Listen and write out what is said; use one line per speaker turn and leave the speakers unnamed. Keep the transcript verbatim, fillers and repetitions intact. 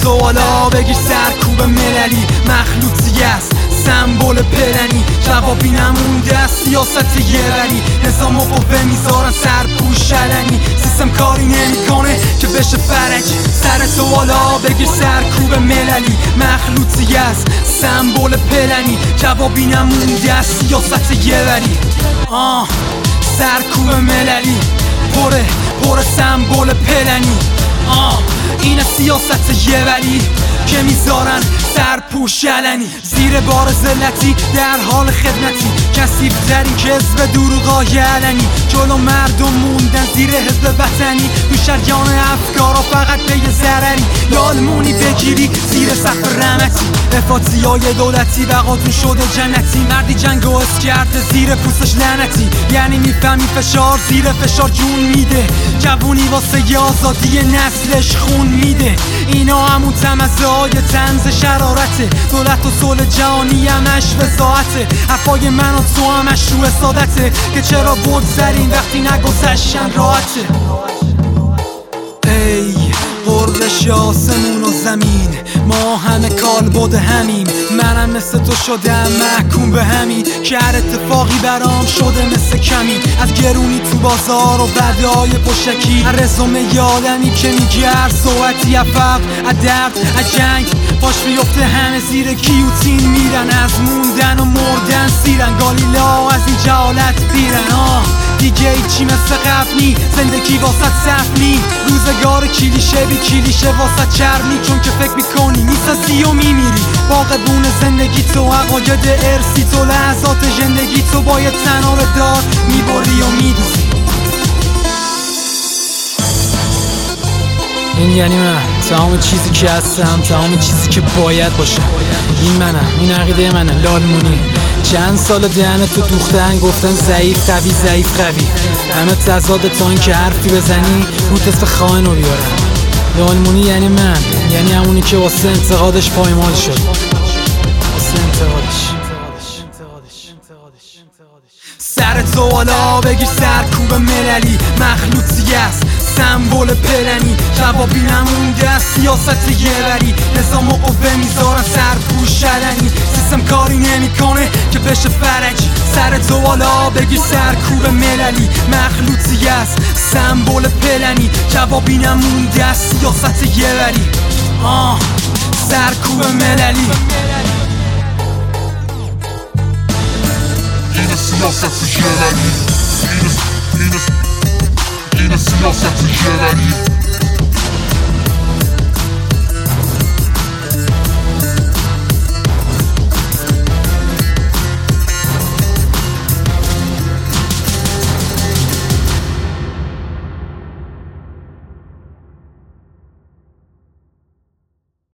سوالا بگیر سرکوب مللی مخلوطی است سمبل پلنی جوابی نمونده از سیاست یه وری نظام و قوه میذارن سرپوش علنی سیستم کاری نمیکنه که بشه فرج سر سوالا بگیر سرکوب مللی مخلوطی است سمبل پلنی جوابی نمونده از سیاست یه وری آه سرکوب مللی پره پره سمبل پلنی آه این سیاست یه وری که میذارن سرپوش علنی زیر بار ذلتی در حال خدمتی کثیف‌ترین کذب دروغای علنی جلو مردم موندن زیر حزب وطنی تو شریان افکارا فقط به یه ضرری لالمونی بگیری زیر سقف رحمتی افاطیای دولتی بقاتون شده جنتی مردی جنگ و حس کرده زیر پوستش لعنتی یعنی میفهمی فشار زیر فشار جون میده جوونی واسه ی آزادی نسلش خون میده اینا همون تمزه های طنز شرارته دولت و صلح جهانی همش وضاحته حرفای من و تو همش رو حسادته که چرا بگذرین وقتی نگذشتن راحته ای قررش آسمون و زمین ما همه کالبد همیم منم مثل تو شدم محکوم به همین که هر اتفاقی برام شده مثل کمی از گرونی تو بازار و بدای پشکی هر رزومه یادمی که میگه هر صحبتی از فقر از درد از جنگ پاش میفته همه زیر گیوتین میرن از موندن و مردن سیرن گالیلا از این جهالت بیرن آه دیگه ایچی مثل قبلی زندگی واسط سفلی روزگار کلیشه بی کلیشه واسط چرمی چون که فکر میکنی میسازی و میمیری باغبون زندگی تو عقاید ارسی تو لحظات زندگی تو باید تنها به دار میبری و میدوزی
این یعنی من تمام چیزی که هستم تمام چیزی که باید باشه این منم این عقیده منه لالمونی چند سال دهن تو دوختن گفتن ضعیف قوی ضعیف قوی همه تضاد تا این که حرفی بزنی اون تست خائن رو بیارن لالمونی یعنی من یعنی همونی که واسه انتقادش پایمال شد واسه انتقادش
سر سوالا بگیر سرکوب مللی مخلوطی است سمبل پلنی جوابی نمونده از سیاست یه وری نظام و قوه میذارن سرپوش علنی سیستم کاری نمیکنه که بشه فرج سر سوالا بگیر سرکوب مللی مخلوطی است سمبل پلنی جوابی نمونده از سیاست یه وری آه سرکوب مللی
سیاست جهانی این سیاست جهانی